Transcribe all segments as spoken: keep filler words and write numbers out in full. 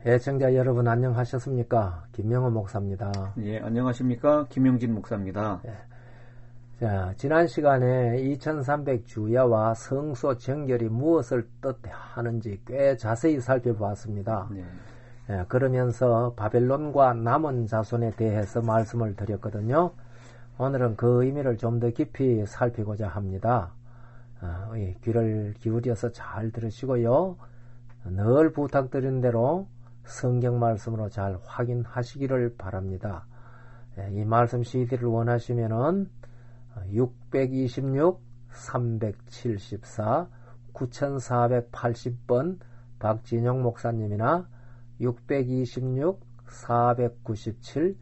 애청자 여러분 안녕하셨습니까? 김명호 목사입니다. 예, 안녕하십니까? 김영진 목사입니다. 예. 자, 지난 시간에 이천삼백 주야와 성소 정결이 무엇을 뜻하는지 꽤 자세히 살펴보았습니다. 네. 예, 그러면서 바벨론과 남은 자손에 대해서 말씀을 드렸거든요. 오늘은 그 의미를 좀 더 깊이 살피고자 합니다. 아, 예, 귀를 기울여서 잘 들으시고요. 늘 부탁드린 대로 성경 말씀으로 잘 확인하시기를 바랍니다. 예, 이 말씀 씨디를 원하시면은 육이육 삼칠사 구사팔십 번 박진영 목사님이나 육이육 사구칠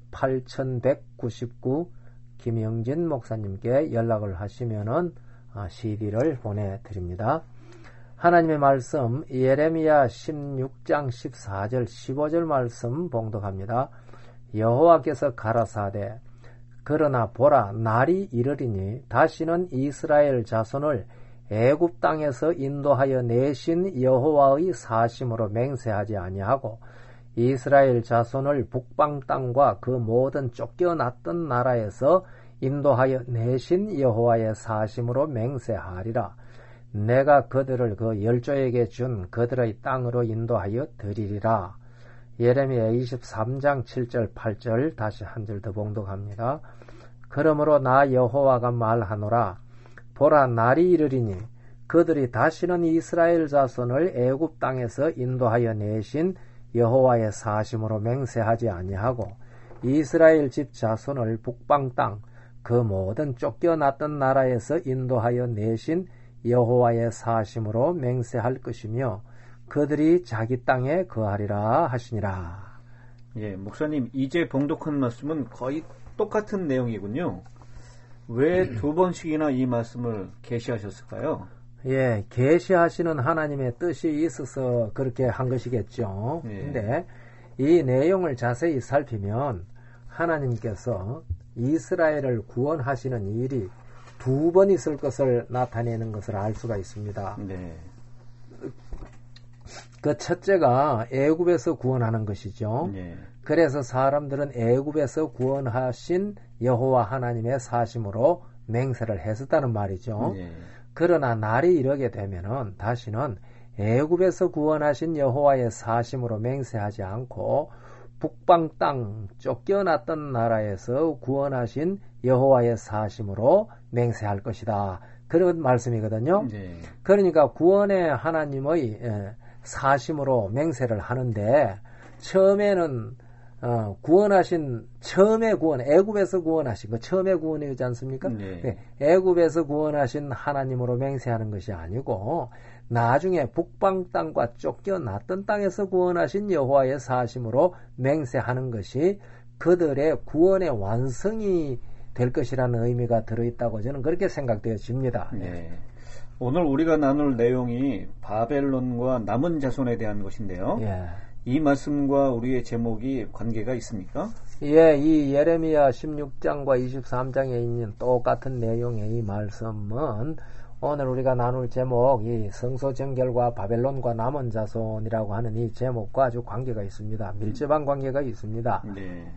팔일구구 김영진 목사님께 연락을 하시면은 씨디를 보내드립니다. 하나님의 말씀 예레미야 십육 장 십사 절 십오 절 말씀 봉독합니다. 여호와께서 가라사대 그러나 보라 날이 이르리니 다시는 이스라엘 자손을 애굽 땅에서 인도하여 내신 여호와의 사심으로 맹세하지 아니하고 이스라엘 자손을 북방 땅과 그 모든 쫓겨났던 나라에서 인도하여 내신 여호와의 사심으로 맹세하리라. 내가 그들을 그 열조에게 준 그들의 땅으로 인도하여 드리리라. 예레미야 이십삼 장 칠 절 팔 절 다시 한 절 더 봉독합니다. 그러므로 나 여호와가 말하노라. 보라 날이 이르리니 그들이 다시는 이스라엘 자손을 애굽 땅에서 인도하여 내신 여호와의 사심으로 맹세하지 아니하고 이스라엘 집 자손을 북방 땅 그 모든 쫓겨났던 나라에서 인도하여 내신 여호와의 사심으로 맹세할 것이며 그들이 자기 땅에 거하리라 하시니라. 예, 목사님 이제 봉독한 말씀은 거의 똑같은 내용이군요. 왜 두 번씩이나 이 말씀을 계시하셨을까요? 예, 계시하시는 하나님의 뜻이 있어서 그렇게 한 것이겠죠. 예. 근데 이 내용을 자세히 살피면 하나님께서 이스라엘을 구원하시는 일이 두 번 있을 것을 나타내는 것을 알 수가 있습니다. 네. 그 첫째가 애굽에서 구원하는 것이죠. 네. 그래서 사람들은 애굽에서 구원하신 여호와 하나님의 사심으로 맹세를 했었다는 말이죠. 네. 그러나 날이 이르게 되면은 다시는 애굽에서 구원하신 여호와의 사심으로 맹세하지 않고 북방 땅 쫓겨났던 나라에서 구원하신 여호와의 사심으로 맹세할 것이다. 그런 말씀이거든요. 네. 그러니까 구원의 하나님의 사심으로 맹세를 하는데 처음에는 어, 구원하신 처음에 구원 애굽에서 구원하신 거 처음에 구원이지 않습니까? 네. 애굽에서 구원하신 하나님으로 맹세하는 것이 아니고 나중에 북방 땅과 쫓겨났던 땅에서 구원하신 여호와의 사심으로 맹세하는 것이 그들의 구원의 완성이 될 것이라는 의미가 들어있다고 저는 그렇게 생각되어집니다. 네. 오늘 우리가 나눌 내용이 바벨론과 남은 자손에 대한 것인데요. 예. 이 말씀과 우리의 제목이 관계가 있습니까? 예, 이 예레미야 십육 장과 이십삼 장에 있는 똑같은 내용의 이 말씀은 오늘 우리가 나눌 제목, 이 성소 정결과 바벨론과 남은 자손이라고 하는 이 제목과 아주 관계가 있습니다. 밀접한 관계가 있습니다. 네.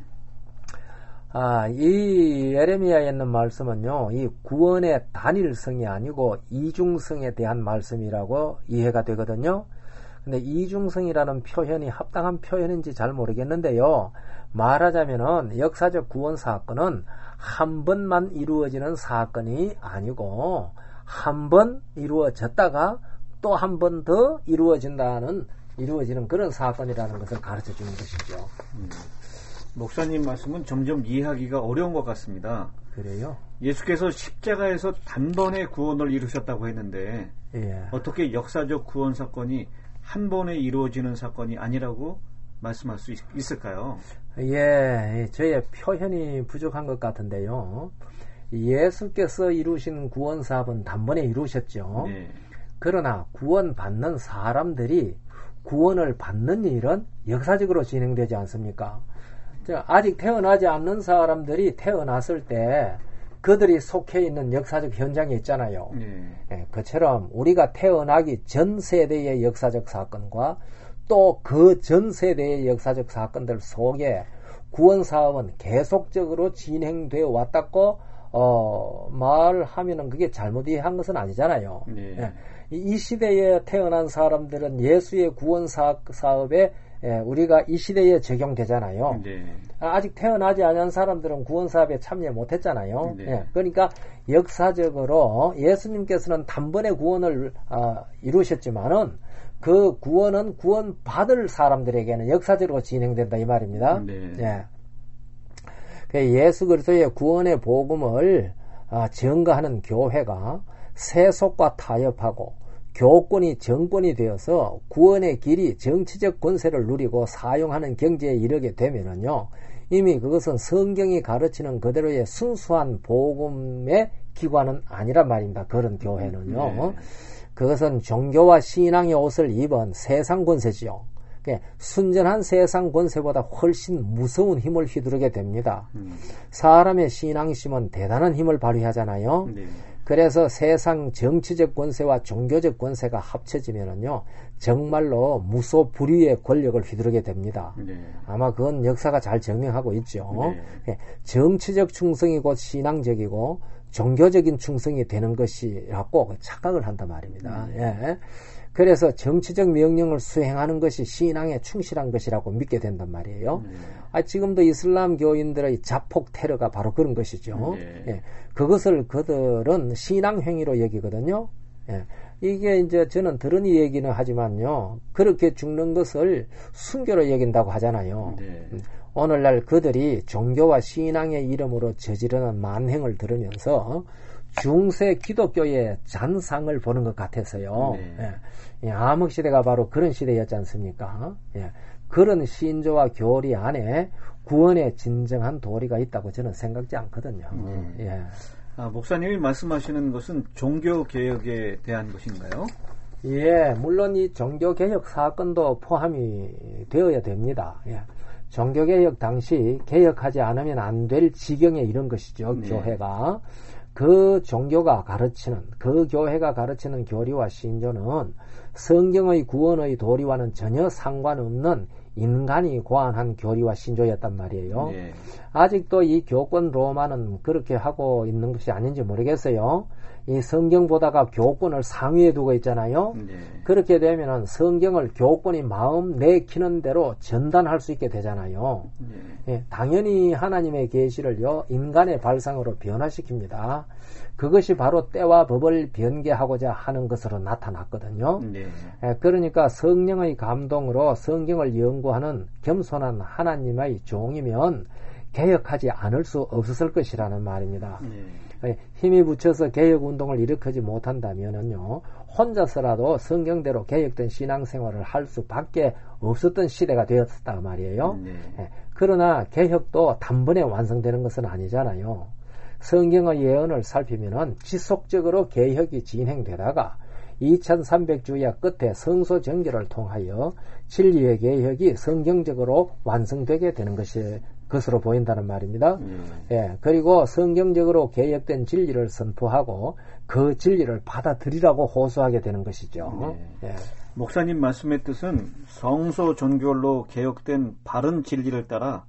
아, 이 예레미야에 있는 말씀은요, 이 구원의 단일성이 아니고 이중성에 대한 말씀이라고 이해가 되거든요. 근데 이중성이라는 표현이 합당한 표현인지 잘 모르겠는데요. 말하자면은 역사적 구원 사건은 한 번만 이루어지는 사건이 아니고 한 번 이루어졌다가 또 한 번 더 이루어진다는 이루어지는 그런 사건이라는 것을 가르쳐 주는 것이죠. 음. 목사님 말씀은 점점 이해하기가 어려운 것 같습니다. 그래요? 예수께서 십자가에서 단번에 구원을 이루셨다고 했는데 예. 어떻게 역사적 구원 사건이 한 번에 이루어지는 사건이 아니라고 말씀할 수 있, 있을까요? 예, 저의 표현이 부족한 것 같은데요. 예수께서 이루신 구원 사업은 단번에 이루셨죠. 네. 그러나 구원받는 사람들이 구원을 받는 일은 역사적으로 진행되지 않습니까? 아직 태어나지 않는 사람들이 태어났을 때 그들이 속해 있는 역사적 현장이 있잖아요. 네. 예, 그처럼 우리가 태어나기 전 세대의 역사적 사건과 또 그 전 세대의 역사적 사건들 속에 구원 사업은 계속적으로 진행되어 왔다고 어, 말하면은 그게 잘못 이해한 것은 아니잖아요. 네. 예, 이 시대에 태어난 사람들은 예수의 구원 사업, 사업에 예, 우리가 이 시대에 적용되잖아요. 네. 아직 태어나지 않은 사람들은 구원 사업에 참여 못했잖아요. 네. 예, 그러니까 역사적으로 예수님께서는 단번에 구원을 어, 이루셨지만은 그 구원은 구원 받을 사람들에게는 역사적으로 진행된다 이 말입니다. 네. 예. 그 예수 그리스도의 구원의 복음을 어, 증거하는 교회가 세속과 타협하고 교권이 정권이 되어서 구원의 길이 정치적 권세를 누리고 사용하는 경지에 이르게 되면은요, 이미 그것은 성경이 가르치는 그대로의 순수한 복음의 기관은 아니란 말입니다. 그런 교회는요. 네. 그것은 종교와 신앙의 옷을 입은 세상 권세지요. 순전한 세상 권세보다 훨씬 무서운 힘을 휘두르게 됩니다. 음. 사람의 신앙심은 대단한 힘을 발휘하잖아요. 네. 그래서 세상 정치적 권세와 종교적 권세가 합쳐지면은요, 정말로 무소불위의 권력을 휘두르게 됩니다. 네. 아마 그건 역사가 잘 증명하고 있죠. 네. 정치적 충성이 곧 신앙적이고 종교적인 충성이 되는 것이라고 착각을 한단 말입니다. 네. 예. 그래서 정치적 명령을 수행하는 것이 신앙에 충실한 것이라고 믿게 된단 말이에요. 네. 아, 지금도 이슬람 교인들의 자폭 테러가 바로 그런 것이죠. 네. 예. 그것을 그들은 신앙 행위로 여기거든요. 예. 이게 이제 저는 들은 얘기는 하지만요, 그렇게 죽는 것을 순교로 여긴다고 하잖아요. 네. 오늘날 그들이 종교와 신앙의 이름으로 저지르는 만행을 들으면서 중세 기독교의 잔상을 보는 것 같아서요. 네. 예. 암흑 시대가 바로 그런 시대였지 않습니까? 예. 그런 신조와 교리 안에 구원의 진정한 도리가 있다고 저는 생각지 않거든요. 네. 예. 아, 목사님이 말씀하시는 것은 종교 개혁에 대한 것인가요? 예, 물론 이 종교 개혁 사건도 포함이 되어야 됩니다. 예. 종교 개혁 당시 개혁하지 않으면 안 될 지경에 이른 것이죠. 네. 교회가. 그 종교가 가르치는, 그 교회가 가르치는 교리와 신조는 성경의 구원의 도리와는 전혀 상관없는 인간이 고안한 교리와 신조였단 말이에요. 네. 아직도 이 교권 로마는 그렇게 하고 있는 것이 아닌지 모르겠어요. 이 성경보다가 교권을 상위에 두고 있잖아요. 네. 그렇게 되면은 성경을 교권이 마음 내키는 대로 전단할 수 있게 되잖아요. 네. 예, 당연히 하나님의 계시를요, 인간의 발상으로 변화시킵니다. 그것이 바로 때와 법을 변개하고자 하는 것으로 나타났거든요. 네. 예, 그러니까 성령의 감동으로 성경을 연구하는 겸손한 하나님의 종이면 개혁하지 않을 수 없었을 것이라는 말입니다. 네. 힘이 붙여서 개혁운동을 일으키지 못한다면은요, 혼자서라도 성경대로 개혁된 신앙생활을 할 수밖에 없었던 시대가 되었다 말이에요. 네. 예, 그러나 개혁도 단번에 완성되는 것은 아니잖아요. 성경의 예언을 살피면은 지속적으로 개혁이 진행되다가 이천삼백 주야 끝에 성소 정결을 통하여 진리의 개혁이 성경적으로 완성되게 되는 것이 것으로 보인다는 말입니다. 음. 예, 그리고 성경적으로 개혁된 진리를 선포하고 그 진리를 받아들이라고 호소하게 되는 것이죠. 네. 예. 목사님 말씀의 뜻은 성소 종결로 개혁된 바른 진리를 따라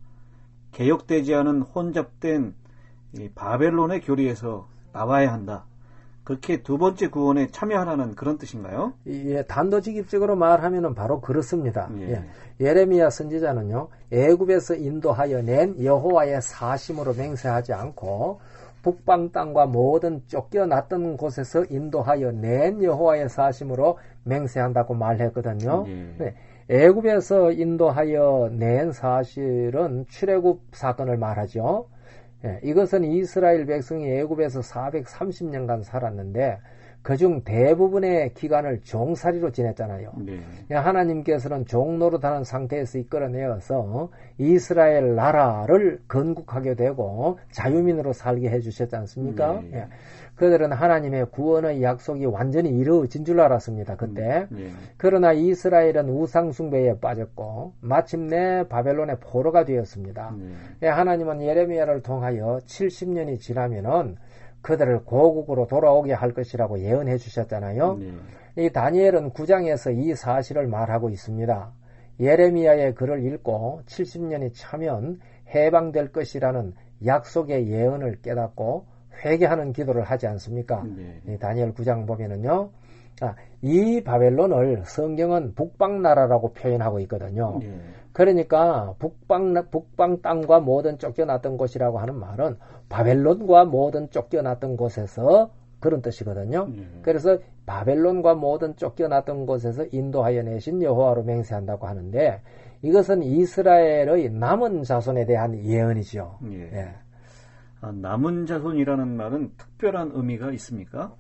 개혁되지 않은 혼잡된 이 바벨론의 교리에서 나와야 한다. 그렇게 두 번째 구원에 참여하라는 그런 뜻인가요? 예, 단도직입적으로 말하면은 바로 그렇습니다. 예. 예. 예레미야 선지자는요, 애굽에서 인도하여 낸 여호와의 사심으로 맹세하지 않고 북방 땅과 모든 쫓겨났던 곳에서 인도하여 낸 여호와의 사심으로 맹세한다고 말했거든요. 예. 네. 애굽에서 인도하여 낸 사실은 출애굽 사건을 말하죠. 예, 이것은 이스라엘 백성이 애굽에서 사백삼십 년간 살았는데 그중 대부분의 기간을 종살이로 지냈잖아요. 네. 하나님께서는 종노릇하는 상태에서 이끌어내어서 이스라엘 나라를 건국하게 되고 자유민으로 살게 해주셨지 않습니까? 네. 예. 그들은 하나님의 구원의 약속이 완전히 이루어진 줄 알았습니다. 그때. 네. 그러나 이스라엘은 우상숭배에 빠졌고 마침내 바벨론의 포로가 되었습니다. 네. 하나님은 예레미야를 통하여 칠십 년이 지나면은 그들을 고국으로 돌아오게 할 것이라고 예언해 주셨잖아요. 네. 이 다니엘은 구 장에서 이 사실을 말하고 있습니다. 예레미야의 글을 읽고 칠십 년이 차면 해방될 것이라는 약속의 예언을 깨닫고 회개하는 기도를 하지 않습니까? 네. 이 다니엘 구 장 보면은요. 아, 이 바벨론을 성경은 북방나라라고 표현하고 있거든요. 네. 그러니까 북방, 북방 땅과 모든 쫓겨났던 곳이라고 하는 말은 바벨론과 모든 쫓겨났던 곳에서 그런 뜻이거든요. 네. 그래서 바벨론과 모든 쫓겨났던 곳에서 인도하여 내신 여호와로 맹세한다고 하는데 이것은 이스라엘의 남은 자손에 대한 예언이죠. 네. 네. 아, 남은 자손이라는 말은 특별한 의미가 있습니까?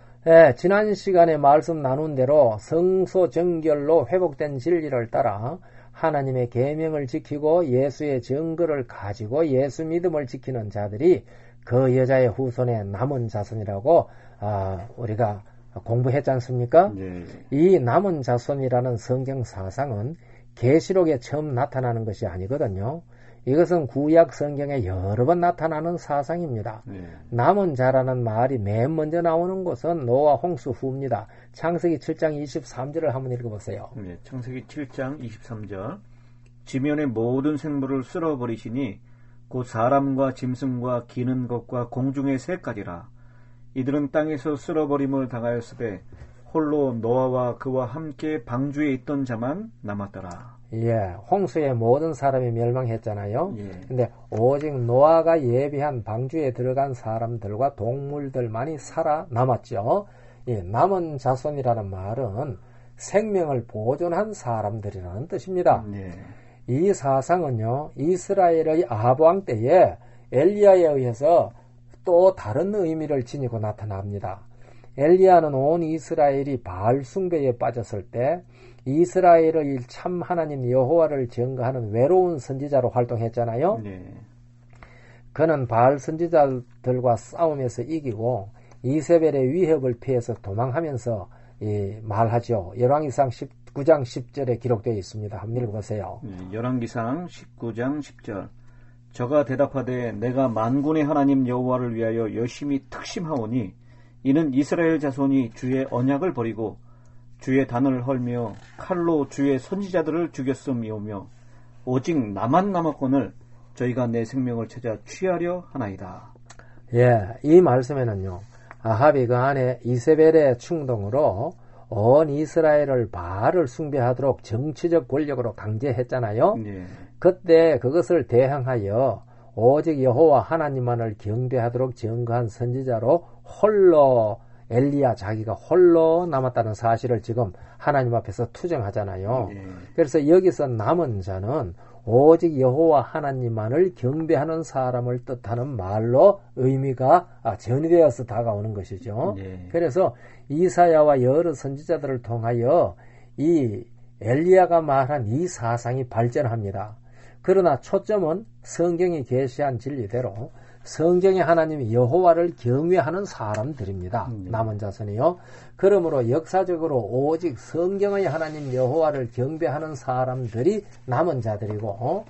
네, 지난 시간에 말씀 나눈 대로 성소 정결로 회복된 진리를 따라 하나님의 계명을 지키고 예수의 증거를 가지고 예수 믿음을 지키는 자들이 그 여자의 후손의 남은 자손이라고 아, 우리가 공부했지 않습니까? 네. 이 남은 자손이라는 성경 사상은 계시록에 처음 나타나는 것이 아니거든요. 이것은 구약 성경에 여러 번 나타나는 사상입니다. 네. 남은 자라는 말이 맨 먼저 나오는 곳은 노아 홍수 후입니다. 창세기 칠 장 이십삼 절을 한번 읽어보세요. 네, 창세기 칠 장 이십삼 절. 지면의 모든 생물을 쓸어버리시니 곧 사람과 짐승과 기는 것과 공중의 새까지라. 이들은 땅에서 쓸어버림을 당하였으되 홀로 노아와 그와 함께 방주에 있던 자만 남았더라. 예, 홍수에 모든 사람이 멸망했잖아요. 예. 근데 오직 노아가 예비한 방주에 들어간 사람들과 동물들만이 살아남았죠. 예, 남은 자손이라는 말은 생명을 보존한 사람들이라는 뜻입니다. 예. 이 사상은요, 이스라엘의 아합왕 때에 엘리야에 의해서 또 다른 의미를 지니고 나타납니다. 엘리야는 온 이스라엘이 바알 숭배에 빠졌을 때 이스라엘의 참 하나님 여호와를 증거하는 외로운 선지자로 활동했잖아요. 네. 그는 바알 선지자들과 싸움에서 이기고 이세벨의 위협을 피해서 도망하면서 이 말하죠. 열왕기상 십구 장 십 절에 기록되어 있습니다. 한번 읽어보세요. 네, 열왕기상 십구 장 십 절. 저가 대답하되 내가 만군의 하나님 여호와를 위하여 열심히 특심하오니 이는 이스라엘 자손이 주의 언약을 버리고 주의 단을 헐며 칼로 주의 선지자들을 죽였음이오며 오직 나만 남았거늘 저희가 내 생명을 찾아 취하려 하나이다. 예, 이 말씀에는요. 아합이 그 안에 이세벨의 충동으로 온 이스라엘을 바알을 숭배하도록 정치적 권력으로 강제했잖아요. 네. 그때 그것을 대항하여 오직 여호와 하나님만을 경배하도록 증거한 선지자로 홀로 엘리야 자기가 홀로 남았다는 사실을 지금 하나님 앞에서 투정하잖아요. 네. 그래서 여기서 남은 자는 오직 여호와 하나님만을 경배하는 사람을 뜻하는 말로 의미가 전이되어서 다가오는 것이죠. 네. 그래서 이사야와 여러 선지자들을 통하여 이 엘리야가 말한 이 사상이 발전합니다. 그러나 초점은 성경이 계시한 진리대로 성경의 하나님 여호와를 경외하는 사람들입니다. 음. 남은 자손이요. 그러므로 역사적으로 오직 성경의 하나님 여호와를 경배하는 사람들이 남은 자들이고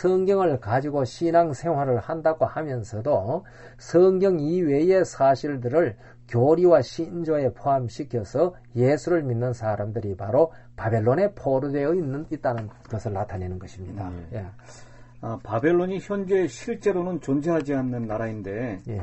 성경을 가지고 신앙생활을 한다고 하면서도 성경 이외의 사실들을 교리와 신조에 포함시켜서 예수를 믿는 사람들이 바로 바벨론에 포로되어 있는, 있다는 것을 나타내는 것입니다. 음. 예. 아, 바벨론이 현재 실제로는 존재하지 않는 나라인데 예.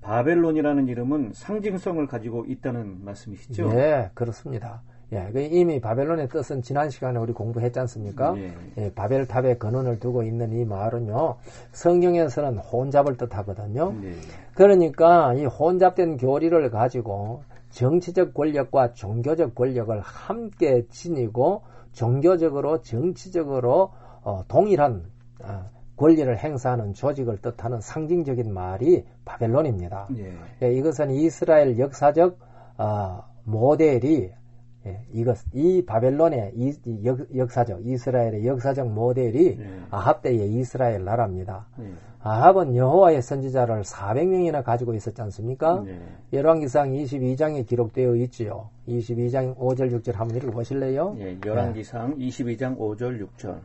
바벨론이라는 이름은 상징성을 가지고 있다는 말씀이시죠? 예, 그렇습니다. 예, 이미 바벨론의 뜻은 지난 시간에 우리 공부했지 않습니까? 예. 예, 바벨탑에 근원을 두고 있는 이 말은요, 성경에서는 혼잡을 뜻하거든요. 예. 그러니까 이 혼잡된 교리를 가지고 정치적 권력과 종교적 권력을 함께 지니고 종교적으로 정치적으로 어, 동일한 권리를 행사하는 조직을 뜻하는 상징적인 말이 바벨론입니다. 예. 예, 이것은 이스라엘 역사적 아, 모델이 예, 이것 이 바벨론의 이, 이 역, 역사적 이스라엘의 역사적 모델이 네. 아합 때의 이스라엘 나라입니다. 네. 아합은 여호와의 선지자를 사백 명이나 가지고 있었지 않습니까? 네. 열왕기상 이십이 장에 기록되어 있지요. 이십이 장 오 절 육 절 한번 읽어보실래요? 네, 열왕기상 네. 이십이 장 오 절 육 절.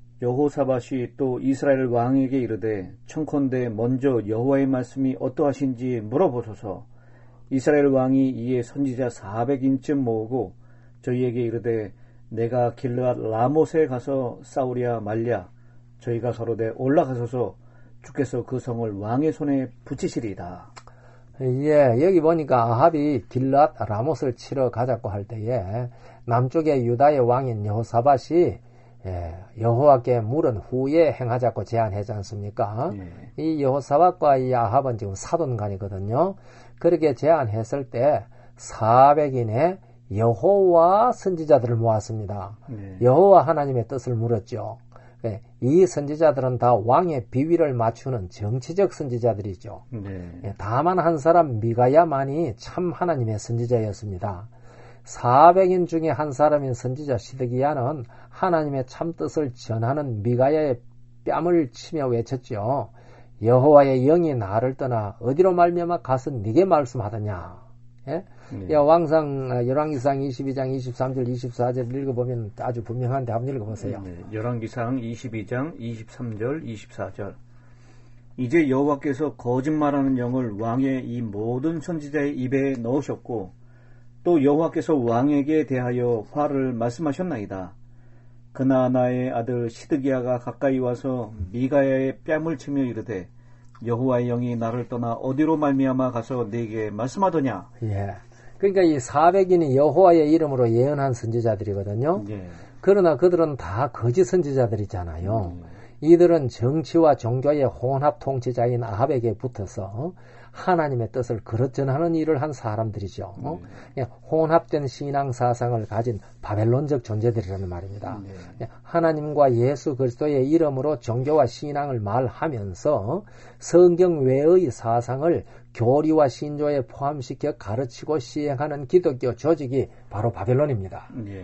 여호사밧이 또 이스라엘 왕에게 이르되 청컨대 먼저 여호와의 말씀이 어떠하신지 물어보소서. 이스라엘 왕이 이에 선지자 사백인쯤 모으고 저희에게 이르되 내가 길르앗 라못에 가서 싸우랴 말랴. 저희가 서로되 올라가소서. 주께서 그 성을 왕의 손에 붙이시리이다. 예, 여기 보니까 아합이 길르앗 라못을 치러 가자고 할 때에 남쪽의 유다의 왕인 여호사밧이 예, 여호와께 물은 후에 행하자고 제안하지 않습니까? 예. 이 여호사밧과 이 아합은 지금 사돈간이거든요. 그렇게 제안했을 때 사백인의 여호와 선지자들을 모았습니다. 예. 여호와 하나님의 뜻을 물었죠. 예, 이 선지자들은 다 왕의 비위를 맞추는 정치적 선지자들이죠. 네. 예, 다만 한 사람 미가야만이 참 하나님의 선지자였습니다. 사백인 중에 한 사람인 선지자 시드기야는 하나님의 참 뜻을 전하는 미가야의 뺨을 치며 외쳤죠. 여호와의 영이 나를 떠나 어디로 말미암아 가서 네게 말씀하더냐. 예? 네. 왕상 열왕기상 이십이 장 이십삼 절 이십사 절 읽어보면 아주 분명한데 한번 읽어보세요. 네. 열왕기상 이십이 장 이십삼 절 이십사 절. 이제 여호와께서 거짓말하는 영을 왕의 이 모든 선지자의 입에 넣으셨고 또 여호와께서 왕에게 대하여 화를 말씀하셨나이다. 그나아나의 아들 시드기야가 가까이 와서 미가야의 뺨을 치며 이르되 여호와의 영이 나를 떠나 어디로 말미암아 가서 네게 말씀하더냐. 예. 그러니까 이 사백인이 여호와의 이름으로 예언한 선지자들이거든요. 예. 그러나 그들은 다 거짓 선지자들이잖아요. 음. 이들은 정치와 종교의 혼합 통치자인 아합에게 붙어서 하나님의 뜻을 그릇 전하는 일을 한 사람들이죠. 네. 혼합된 신앙 사상을 가진 바벨론적 존재들이라는 말입니다. 네. 하나님과 예수 그리스도의 이름으로 종교와 신앙을 말하면서 성경 외의 사상을 교리와 신조에 포함시켜 가르치고 시행하는 기독교 조직이 바로 바벨론입니다. 네.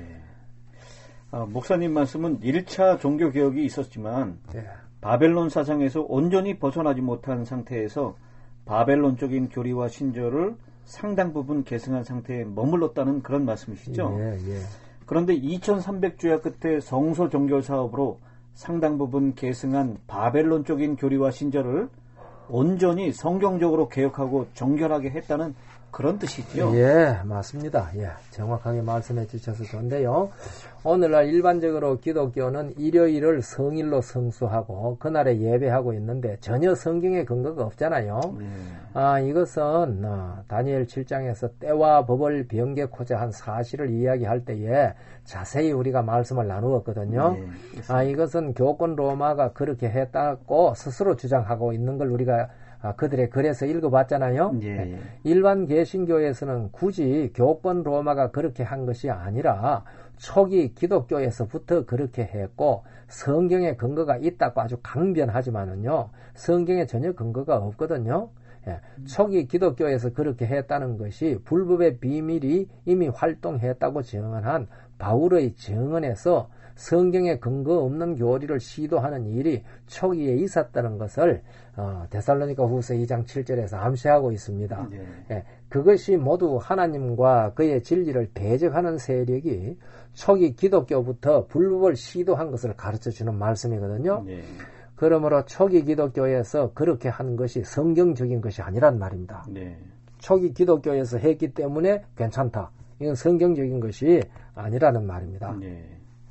아, 목사님 말씀은 일 차 종교개혁이 있었지만 네. 바벨론 사상에서 온전히 벗어나지 못한 상태에서 바벨론적인 교리와 신조를 상당 부분 계승한 상태에 머물렀다는 그런 말씀이시죠? 예, 예. 그런데 이천삼백 주야 끝에 성소 종교 사업으로 상당 부분 계승한 바벨론적인 교리와 신조를 온전히 성경적으로 개혁하고 정결하게 했다는 그런 뜻이죠? 예, 맞습니다. 예, 정확하게 말씀해 주셔서 좋은데요. 오늘날 일반적으로 기독교는 일요일을 성일로 성수하고 그날에 예배하고 있는데 전혀 성경에 근거가 없잖아요. 네. 아, 이것은 어, 다니엘 칠 장에서 때와 법을 변개코자 한 사실을 이야기할 때에 자세히 우리가 말씀을 나누었거든요. 네, 아, 이것은 교권 로마가 그렇게 했다고 스스로 주장하고 있는 걸 우리가 아, 그들의 글에서 읽어봤잖아요. 예. 일반 개신교에서는 굳이 교권 로마가 그렇게 한 것이 아니라 초기 기독교에서부터 그렇게 했고 성경에 근거가 있다고 아주 강변하지만은요 성경에 전혀 근거가 없거든요. 예. 초기 기독교에서 그렇게 했다는 것이 불법의 비밀이 이미 활동했다고 증언한 바울의 증언에서 성경에 근거 없는 교리를 시도하는 일이 초기에 있었다는 것을 어, 데살로니가 후서 이 장 칠 절에서 암시하고 있습니다. 네. 예, 그것이 모두 하나님과 그의 진리를 대적하는 세력이 초기 기독교부터 불법을 시도한 것을 가르쳐주는 말씀이거든요. 네. 그러므로 초기 기독교에서 그렇게 한 것이 성경적인 것이 아니란 말입니다. 네. 초기 기독교에서 했기 때문에 괜찮다. 이건 성경적인 것이 아니라는 말입니다. 네.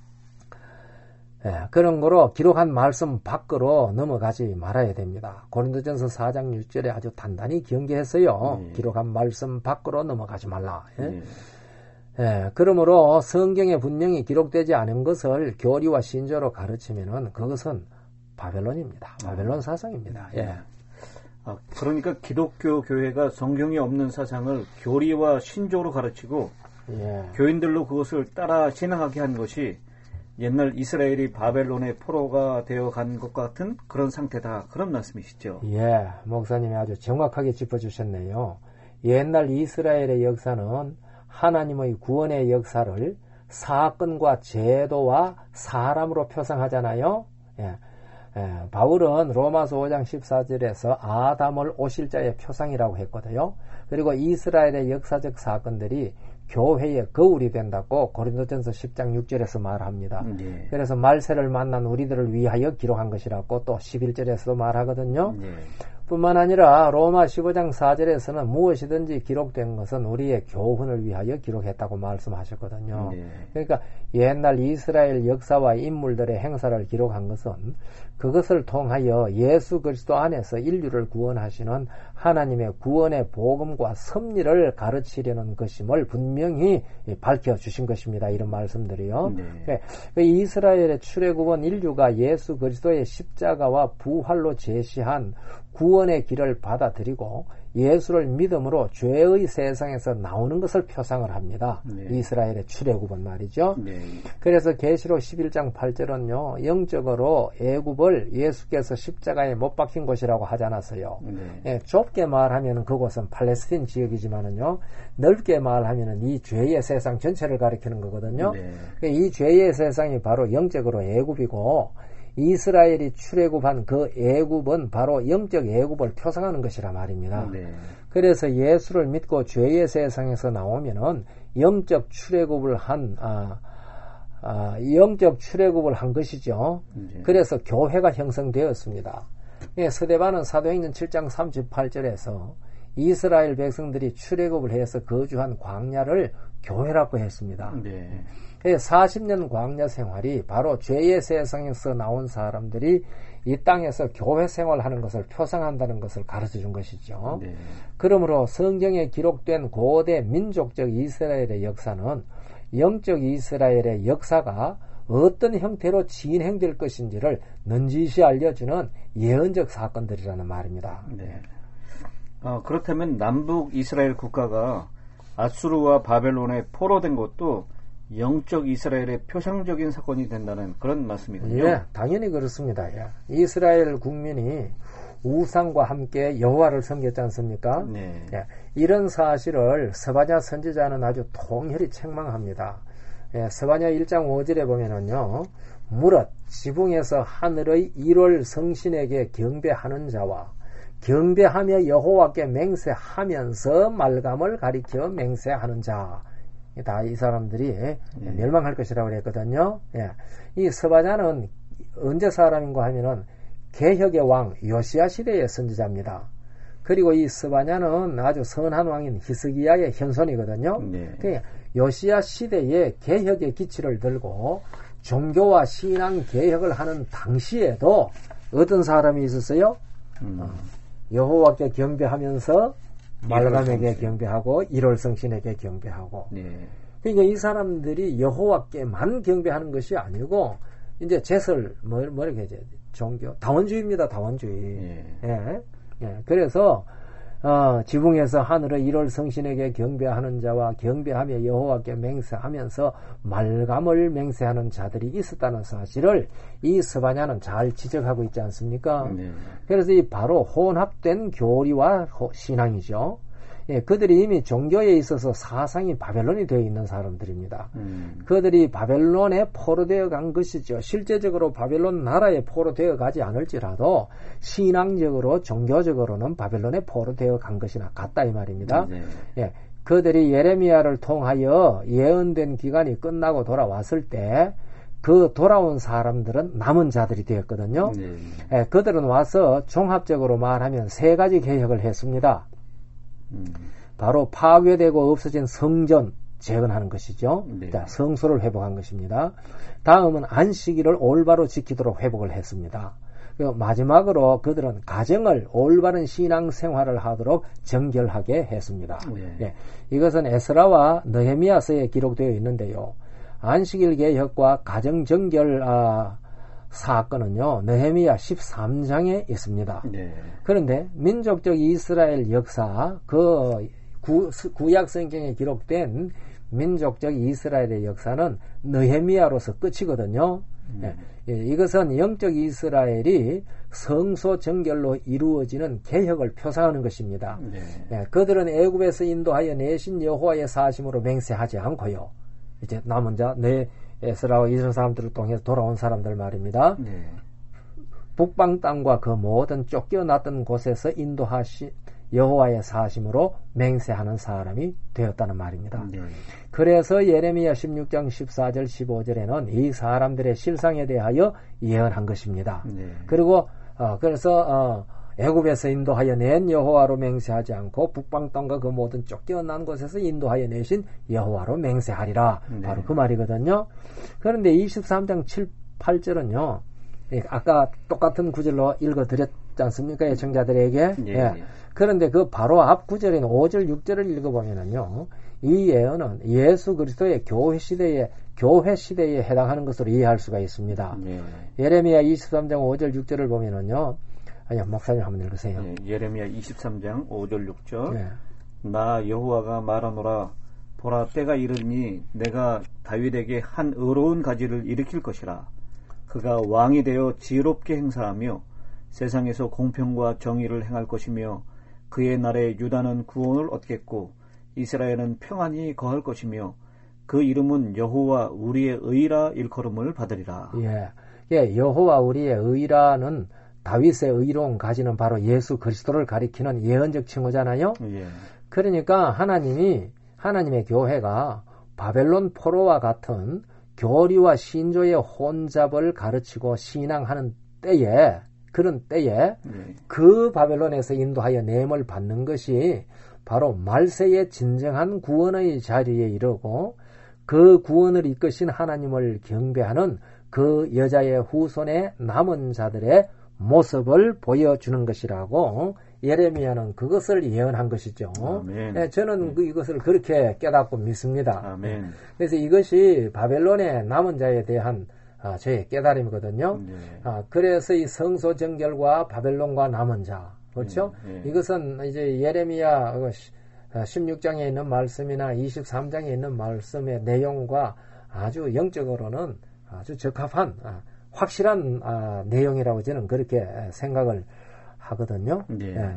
예, 그런 거로 기록한 말씀 밖으로 넘어가지 말아야 됩니다. 고린도전서 사 장 육 절에 아주 단단히 경계했어요. 네. 기록한 말씀 밖으로 넘어가지 말라. 예? 네. 예, 그러므로 성경에 분명히 기록되지 않은 것을 교리와 신조로 가르치면은 그것은 바벨론입니다. 바벨론 사상입니다. 예. 아, 그러니까 기독교 교회가 성경에 없는 사상을 교리와 신조로 가르치고 예. 교인들로 그것을 따라 신앙하게 한 것이 옛날 이스라엘이 바벨론의 포로가 되어 간 것 같은 그런 상태다. 그런 말씀이시죠? 예, 목사님이 아주 정확하게 짚어주셨네요. 옛날 이스라엘의 역사는 하나님의 구원의 역사를 사건과 제도와 사람으로 표상하잖아요. 예. 예, 바울은 로마서 오 장 십사 절에서 아담을 오실자의 표상이라고 했거든요. 그리고 이스라엘의 역사적 사건들이 교회의 거울이 된다고 고린도전서 십 장 육 절에서 말합니다. 네. 그래서 말세를 만난 우리들을 위하여 기록한 것이라고 또 십일 절에서도 말하거든요. 네. 뿐만 아니라 로마 십오 장 사 절에서는 무엇이든지 기록된 것은 우리의 교훈을 위하여 기록했다고 말씀하셨거든요. 네. 그러니까 옛날 이스라엘 역사와 인물들의 행사를 기록한 것은 그것을 통하여 예수 그리스도 안에서 인류를 구원하시는 하나님의 구원의 복음과 섭리를 가르치려는 것임을 분명히 밝혀주신 것입니다. 이런 말씀들이요. 네. 이스라엘의 출애굽은 인류가 예수 그리스도의 십자가와 부활로 제시한 구원의 길을 받아들이고 예수를 믿음으로 죄의 세상에서 나오는 것을 표상을 합니다. 네. 이스라엘의 출애굽은 말이죠. 네. 그래서 계시록 십일 장 팔 절은요. 영적으로 애굽을 예수께서 십자가에 못 박힌 곳이라고 하지 않았어요. 네. 예, 좁게 말하면 그곳은 팔레스틴 지역이지만은요. 넓게 말하면 이 죄의 세상 전체를 가리키는 거거든요. 네. 이 죄의 세상이 바로 영적으로 애굽이고 이스라엘이 출애굽한 그 애굽은 바로 영적 애굽을 표상하는 것이라 말입니다. 네. 그래서 예수를 믿고 죄의 세상에서 나오면은 영적 출애굽을 한 아, 아, 영적 출애굽을 한 것이죠. 네. 그래서 교회가 형성되었습니다. 예, 스데반은 사도행전 칠 장 삼십팔 절에서 이스라엘 백성들이 출애굽을 해서 거주한 광야를 교회라고 했습니다. 네. 사십 년 광야 생활이 바로 죄의 세상에서 나온 사람들이 이 땅에서 교회 생활하는 것을 표상한다는 것을 가르쳐 준 것이죠. 네. 그러므로 성경에 기록된 고대 민족적 이스라엘의 역사는 영적 이스라엘의 역사가 어떤 형태로 진행될 것인지를 넌지시 알려주는 예언적 사건들이라는 말입니다. 네. 어, 그렇다면 남북 이스라엘 국가가 아수르와 바벨론에 포로된 것도 영적 이스라엘의 표상적인 사건이 된다는 그런 말씀이군요. 예, 당연히 그렇습니다. 예. 이스라엘 국민이 우상과 함께 여호와를 섬겼지 않습니까? 네. 예, 이런 사실을 스바냐 선지자는 아주 통렬히 책망합니다. 예, 스바냐 일 장 오 절에 보면은요, 무릇 지붕에서 하늘의 일월 성신에게 경배하는 자와 경배하며 여호와께 맹세하면서 말감을 가리켜 맹세하는 자, 다 이 사람들이 예. 멸망할 것이라고 그랬거든요. 예. 이 스바냐는 언제 사람인가 하면은 개혁의 왕 요시야 시대의 선지자입니다. 그리고 이 스바냐는 아주 선한 왕인 히스기야의 현손이거든요. 네. 그러니까 요시야 시대의 개혁의 기치를 들고 종교와 신앙 개혁을 하는 당시에도 어떤 사람이 있었어요? 음. 어, 여호와께 경배하면서 말감에게 경배하고 일월성신에게 경배하고. 네. 그러니까 이 사람들이 여호와께만 경배하는 것이 아니고 이제 제설 뭐 뭐라고 해야 돼? 종교 다원주의입니다. 다원주의. 네. 예. 예. 그래서 어, 지붕에서 하늘의 일월성신에게 경배하는 자와 경배하며 여호와께 맹세하면서 말감을 맹세하는 자들이 있었다는 사실을 이 스바냐는 잘 지적하고 있지 않습니까? 네. 그래서 이 바로 혼합된 교리와 신앙이죠. 예, 그들이 이미 종교에 있어서 사상이 바벨론이 되어 있는 사람들입니다. 음. 그들이 바벨론에 포로되어 간 것이죠. 실제적으로 바벨론 나라에 포로되어 가지 않을지라도 신앙적으로 종교적으로는 바벨론에 포로되어 간 것이나 같다 이 말입니다. 네. 예, 그들이 예레미야를 통하여 예언된 기간이 끝나고 돌아왔을 때 그 돌아온 사람들은 남은 자들이 되었거든요. 네. 예, 그들은 와서 종합적으로 말하면 세 가지 개혁을 했습니다. 음. 바로 파괴되고 없어진 성전 재건하는 것이죠. 네. 자, 성소를 회복한 것입니다. 다음은 안식일을 올바로 지키도록 회복을 했습니다. 그리고 마지막으로 그들은 가정을 올바른 신앙생활을 하도록 정결하게 했습니다. 네. 예, 이것은 에스라와 느헤미야서에 기록되어 있는데요. 안식일 개혁과 가정 정결 아, 사건은요, 느헤미야 십삼 장에 있습니다. 네. 그런데 민족적 이스라엘 역사, 그 구, 구약 성경에 기록된 민족적 이스라엘의 역사는 느헤미야로서 끝이거든요. 음. 예, 이것은 영적 이스라엘이 성소 정결로 이루어지는 개혁을 표상하는 것입니다. 네. 예, 그들은 애굽에서 인도하여 내신 여호와의 사심으로 맹세하지 않고요. 이제 남은 자 내 에스라와 이스라엘 사람들을 통해서 돌아온 사람들 말입니다. 네. 북방 땅과 그 모든 쫓겨났던 곳에서 인도하시 여호와의 사심으로 맹세하는 사람이 되었다는 말입니다. 네. 그래서 예레미야 십육 장 십사 절 십오 절에는 이 사람들의 실상에 대하여 예언한 것입니다. 네. 그리고 어, 그래서 어, 애굽에서 인도하여 낸 여호와로 맹세하지 않고 북방 땅과 그 모든 쫓겨난 곳에서 인도하여 내신 여호와로 맹세하리라. 네. 바로 그 말이거든요. 그런데 이십삼 장 칠, 팔 절은요. 아까 똑같은 구절로 읽어드렸지 않습니까? 애청자들에게. 네. 예. 그런데 그 바로 앞 구절인 오 절, 육 절을 읽어보면은요. 이 예언은 예수 그리스도의 교회 시대에 교회 시대에 해당하는 것으로 이해할 수가 있습니다. 네. 예레미야 이십삼 장 오 절, 육 절을 보면은요. 아니, 목사님 한번 읽으세요. 네, 예레미야 이십삼 장 오 절 육 절. 네. 나 여호와가 말하노라. 보라, 때가 이르니 내가 다윗에게 한 의로운 가지를 일으킬 것이라. 그가 왕이 되어 지혜롭게 행사하며 세상에서 공평과 정의를 행할 것이며 그의 날에 유다는 구원을 얻겠고 이스라엘은 평안히 거할 것이며 그 이름은 여호와 우리의 의라 일컬음을 받으리라. 예, 예, 여호와 우리의 의라는 다윗의 의로운 가지는 바로 예수 그리스도를 가리키는 예언적 칭호잖아요. 예. 그러니까 하나님이 하나님의 교회가 바벨론 포로와 같은 교리와 신조의 혼잡을 가르치고 신앙하는 때에 그런 때에 예. 그 바벨론에서 인도하여 nem을 받는 것이 바로 말세의 진정한 구원의 자리에 이르고 그 구원을 이끄신 하나님을 경배하는 그 여자의 후손에 남은 자들의 모습을 보여주는 것이라고 예레미야는 그것을 예언한 것이죠. 네, 저는 그 이것을 그렇게 깨닫고 믿습니다. 아멘. 그래서 이것이 바벨론의 남은 자에 대한 아, 저의 깨달음이거든요. 네. 아, 그래서 이 성소 정결과 바벨론과 남은 자, 그렇죠? 네, 네. 이것은 이제 예레미야 십육 장에 있는 말씀이나 이십삼 장에 있는 말씀의 내용과 아주 영적으로는 아주 적합한 아, 확실한 아, 내용이라고 저는 그렇게 생각을 하거든요. 네. 예.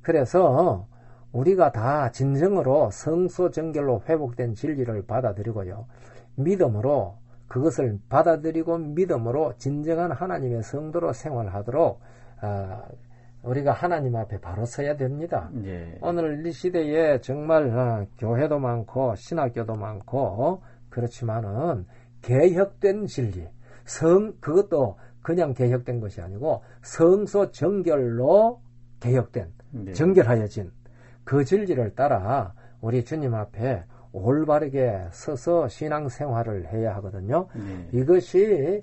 그래서 우리가 다 진정으로 성소 정결로 회복된 진리를 받아들이고요. 믿음으로 그것을 받아들이고 믿음으로 진정한 하나님의 성도로 생활하도록 아, 우리가 하나님 앞에 바로 서야 됩니다. 네. 오늘 이 시대에 정말 아, 교회도 많고 신학교도 많고 그렇지만은 개혁된 진리 성 그것도 그냥 개혁된 것이 아니고 성소 정결로 개혁된 네. 정결하여진 그 진리를 따라 우리 주님 앞에 올바르게 서서 신앙생활을 해야 하거든요. 네. 이것이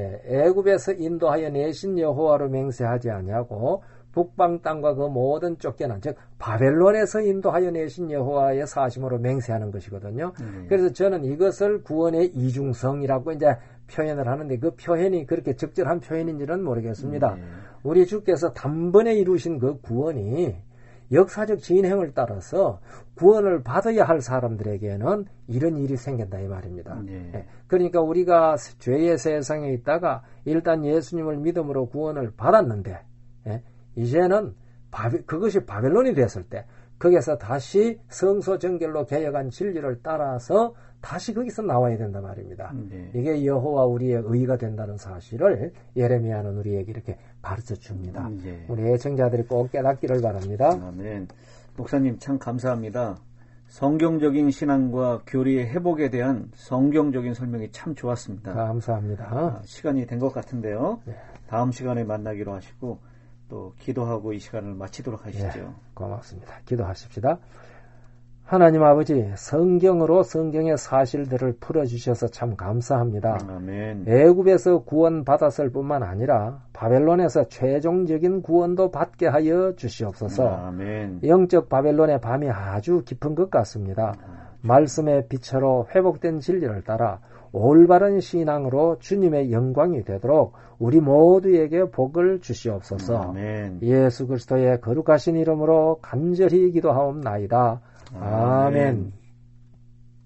애굽에서 인도하여 내신 여호와로 맹세하지 아니하고 북방 땅과 그 모든 쫓겨난 즉 바벨론에서 인도하여 내신 여호와의 사심으로 맹세하는 것이거든요. 네. 그래서 저는 이것을 구원의 이중성이라고 이제 표현을 하는데 그 표현이 그렇게 적절한 표현인지는 모르겠습니다. 네. 우리 주께서 단번에 이루신 그 구원이 역사적 진행을 따라서 구원을 받아야 할 사람들에게는 이런 일이 생긴다 이 말입니다. 네. 네. 그러니까 우리가 죄의 세상에 있다가 일단 예수님을 믿음으로 구원을 받았는데 네. 이제는 바비, 그것이 바벨론이 됐을 때 거기에서 다시 성소 정결로 개혁한 진리를 따라서 다시 거기서 나와야 된다 말입니다. 네. 이게 여호와 우리의 의가 된다는 사실을 예레미야는 우리에게 이렇게 가르쳐 줍니다. 네. 우리 애청자들이 꼭 깨닫기를 바랍니다. 아멘. 목사님 참 감사합니다. 성경적인 신앙과 교리의 회복에 대한 성경적인 설명이 참 좋았습니다. 감사합니다. 아, 시간이 된 것 같은데요. 네. 다음 시간에 만나기로 하시고 또 기도하고 이 시간을 마치도록 하시죠. 네, 고맙습니다. 기도하십시다. 하나님 아버지, 성경으로 성경의 사실들을 풀어주셔서 참 감사합니다. 아멘. 애굽에서 구원 받았을 뿐만 아니라 바벨론에서 최종적인 구원도 받게 하여 주시옵소서. 아멘. 영적 바벨론의 밤이 아주 깊은 것 같습니다. 아, 말씀의 빛으로 회복된 진리를 따라 올바른 신앙으로 주님의 영광이 되도록 우리 모두에게 복을 주시옵소서. 아멘. 예수 그리스도의 거룩하신 이름으로 간절히 기도하옵나이다. 아멘. 아멘.